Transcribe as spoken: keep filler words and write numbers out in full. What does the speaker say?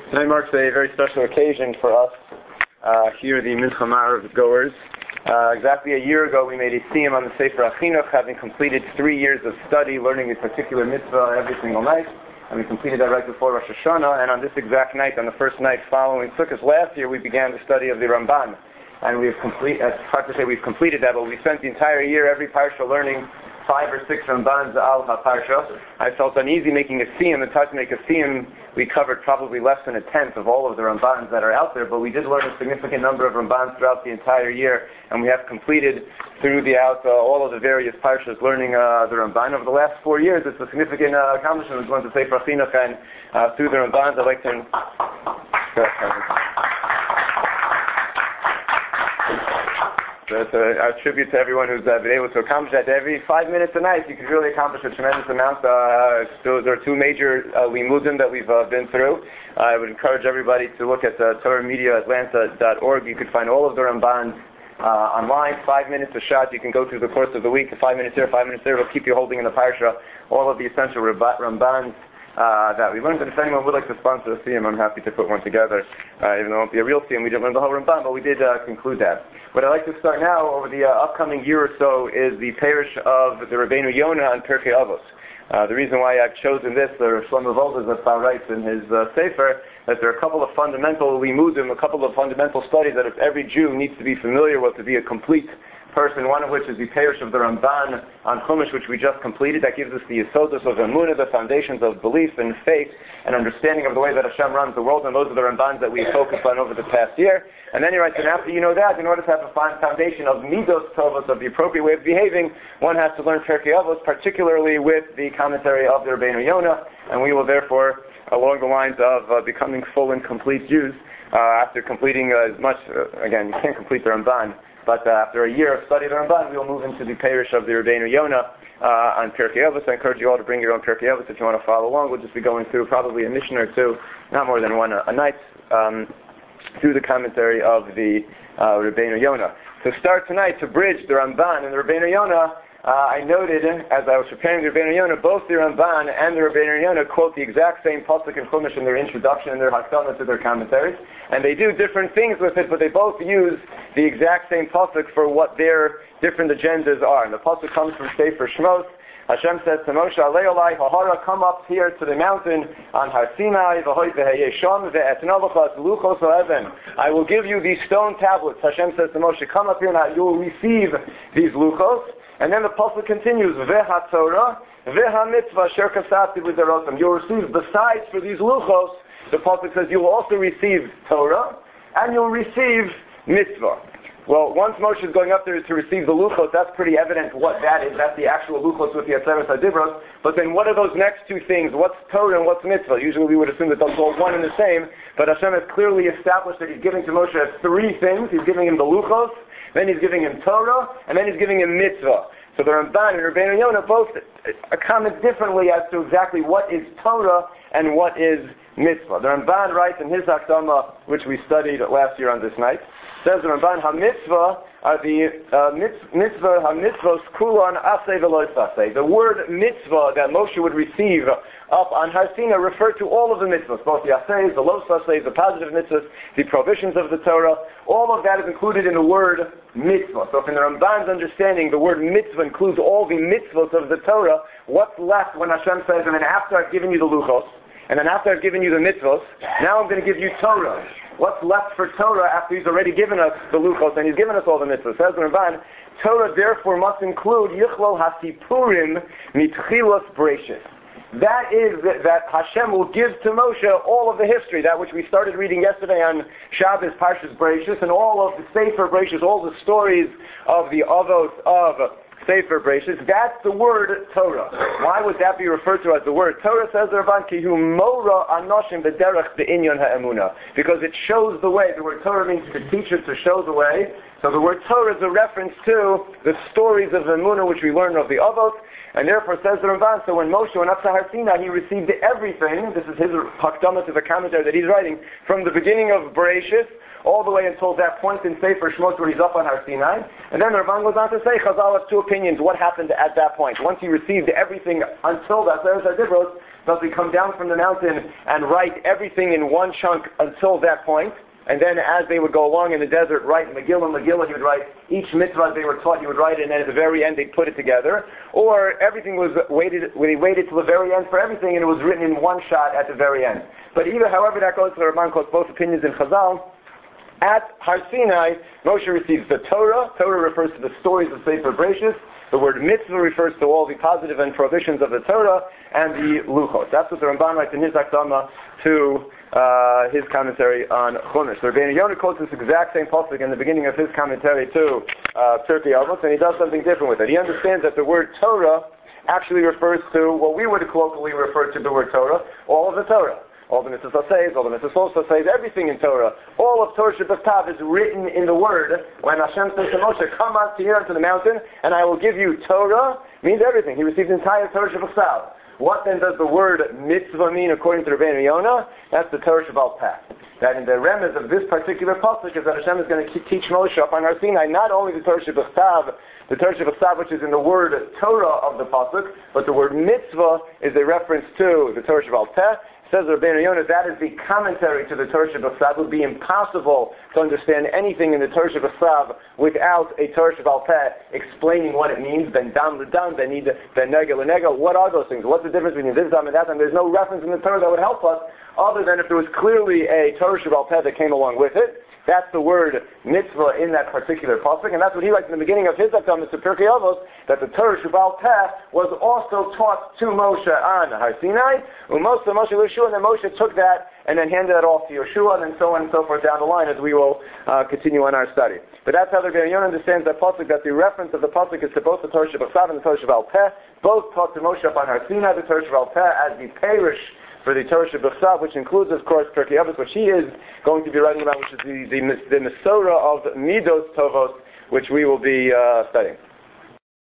Today marks a very special occasion for us uh, here, the Mincha Ma'ariv goers. Uh, exactly a year ago, we made a siyum on the Sefer HaChinuch, having completed three years of study, learning a particular mitzvah every single night, and we completed that right before Rosh Hashanah. And on this exact night, on the first night following Sukkot last year, we began the study of the Ramban, and we've complete. It's hard to say we've completed that, but we spent the entire year, every parsha, learning five or six Rambans al ha-parsha. I felt uneasy making a siyum. It's hard to make a siyum. We covered probably less than a tenth of all of the Rambans that are out there, but we did learn a significant number of Rambans throughout the entire year, and we have completed throughout uh, all of the various parshas learning uh, the Ramban. Over the last four years, it's a significant uh, accomplishment. We went to Sefer HaChinuch, and uh, through the Rambans, I'd like to... That's a, a tribute to everyone who's uh, been able to accomplish that. Every five minutes a night, you can really accomplish a tremendous amount. Uh, those are two major uh, limudim that we've uh, been through. Uh, I would encourage everybody to look at uh, Torah Media Atlanta dot org. You can find all of the Rambans uh, online. Five minutes a shot. You can go through the course of the week. Five minutes here, five minutes there. It'll keep you holding in the parsha all of the essential Rambans Uh, that we learned. But if anyone would like to sponsor a siyum, I'm happy to put one together. Uh, even though it won't be a real siyum, we didn't learn the whole Ramban, but we did uh, conclude that. What I'd like to start now, over the uh, upcoming year or so, is the parish of the Rabbeinu Yonah on Pirkei Avos. Uh, the reason why I've chosen this, the Shlomo Zalman writes in his uh, Sefer, that there are a couple of fundamental limudim, a couple of fundamental studies that if every Jew needs to be familiar with to be a complete person, one of which is the parish of the Ramban on Chumash, which we just completed. That gives us the yisodos of emunah, the foundations of belief and faith and understanding of the way that Hashem runs the world, and those are the Rambans that we focused on over the past year. And then he writes, and after you know that, in order to have a fine foundation of midos tovos, of the appropriate way of behaving, one has to learn Pirkei Avos, particularly with the commentary of the Rabbeinu Yonah, and we will therefore, along the lines of uh, becoming full and complete Jews, uh, after completing uh, as much, uh, again, you can't complete the Ramban, but uh, after a year of study of the Ramban, we will move into the parish of the Rabbeinu Yonah uh, on Pirkei Avos. I encourage you all to bring your own Pirkei Avos if you want to follow along. We'll just be going through probably a mission or two, not more than one a, a night, um, through the commentary of the uh, Rabbeinu Yonah. To start tonight, to bridge the Ramban and the Rabbeinu Yonah, uh, I noted, as I was preparing the Rabbeinu Yonah, both the Ramban and the Rabbeinu Yonah quote the exact same pasuk in Chumash in their introduction and their hakdama to their commentaries. And they do different things with it, but they both use the exact same pasuk for what their different agendas are. And the pasuk comes from Sefer Shmos. Hashem says to Moshe, Alei Olai Hahara, come up here to the mountain on Har Sinai, v'hoy v'heyeh sham ve'etna v'chas luchos ha'even. I will give you these stone tablets. Hashem says to Moshe, come up here and you will receive these luchos. And then the pasuk continues, ve'ha Torah, ve'ha mitzvah sher kasati b'darotam. You'll receive, besides for these luchos, the pasuk says you will also receive Torah, and you'll receive mitzvah. Well, once Moshe is going up there to receive the luchos, that's pretty evident what that is. That's the actual luchos with the Aseret HaDibros. But then what are those next two things? What's Torah and what's mitzvah? Usually we would assume that those are all one and the same, but Hashem has clearly established that He's giving to Moshe three things. He's giving him the luchos, then He's giving him Torah, and then He's giving him mitzvah. So the Ramban and Rabbeinu Yonah both comment differently as to exactly what is Torah and what is mitzvah. The Ramban writes in his Hakdama, which we studied last year on this night, says the Ramban, ha-mitzvah are the uh, mitzvah, ha-mitzvahs kulan aseh v'lo taseh. The word mitzvah that Moshe would receive up on Har Sinai referred to all of the mitzvahs, both the asehs, the lo taseh, the positive mitzvahs, the provisions of the Torah. All of that is included in the word mitzvah. So if in the Ramban's understanding the word mitzvah includes all the mitzvahs of the Torah, what's left when Hashem says, and then after I've given you the luchos, and then after I've given you the mitzvahs, now I'm going to give you Torah. What's left for Torah after He's already given us the luchos and He's given us all the mitzvahs? Says the Ramban, Torah therefore must include Yichlol HaSipurim Mitchilos Bereishis. That is that Hashem will give to Moshe all of the history, that which we started reading yesterday on Shabbos, Parshas Bereishis, and all of the Sefer Bereishis, all the stories of the Avos of Sefer Bereishis. That's the word Torah. Why would that be referred to as the word Torah? Says the Ramban, Ki hu mora anoshim b'derech be'inyan ha'emunah. Because it shows the way. The word Torah means to teach it, to show the way. So the word Torah is a reference to the stories of emunah which we learn of the Avos. And therefore, says the Ramban, so when Moshe went up to Har Sinai, he received everything. This is his hakdama to the commentary that he's writing, from the beginning of Bereishis all the way until that point in Sefer Shmos where he's up on Har Sinai. And then the Ramban goes on to say, Chazal has two opinions, what happened at that point. Once he received everything until that, there's a difference. does he come down from the mountain and write everything in one chunk until that point, and then as they would go along in the desert, write Megillah, Megillah, he would write each mitzvah they were taught, he would write it, and then at the very end they'd put it together. Or everything was waited, they waited till the very end for everything, and it was written in one shot at the very end. But either, however that goes, the Ramban quotes both opinions in Chazal. At Har Sinai, Moshe receives the Torah. Torah refers to the stories of Sefer Bereshis. The word mitzvah refers to all the positive and prohibitions of the Torah, and the Luchot. That's what the Ramban writes in his Akdama to uh, his commentary on Chumash. So Rabbeinu Yonah quotes this exact same pasuk in the beginning of his commentary to uh, Pirkei Avos, and he does something different with it. He understands that the word Torah actually refers to what we would colloquially refer to the word Torah, all of the Torah. All the mitzvahs says, all the mitzvahs says, everything in Torah. All of Torah Shabbat is written in the Word. When Hashem says to Moshe, come out here onto the mountain, and I will give you Torah, means everything. He receives the entire Torah Shabbat. What then does the word mitzvah mean according to Rabbeinu Yonah? That's the Torah Shabbat Peh. That in the remez of this particular pasuk is that Hashem is going to teach Moshe up on Har Sinai not only the Torah Shabbat, the Torah Shabbat which is in the word Torah of the pasuk, but the word mitzvah is a reference to the Torah Shabbat Peh. Says Rabbeinu Yonah, that is the commentary to the Torah Shabbat. It would be impossible to understand anything in the Torah Shabbat without a Torah Shabbat Peh explaining what it means. Ben dam l'dam, ben nega l'nega. What are those things? What's the difference between this dam and that dam? There's no reference in the Torah that would help us, other than if there was clearly a Torah Shabbat Peh that came along with it. That's the word mitzvah in that particular pasuk, and that's what he writes in the beginning of his Akdama to Pirkei Avos, that the Torah Shabbat Peh was also taught to Moshe on Har Sinai, U'Moshe Moshe Yeshua, and then Moshe took that and then handed it off to Yeshua, and then so on and so forth down the line as we will uh, continue on our study. But that's how the Rabbeinu Yonah understands that pasuk, that the reference of the pasuk is to both the Torah Shabbat and the Torah Shabbat Peh, both taught to Moshe upon Har Sinai, the Torah Shabbat Peh as the Perish for the Torah Shabbat, which includes, of course, Pirkei Avos, which he is going to be writing about, which is the, the, the Mesorah of Midos Tovos, which we will be uh, studying.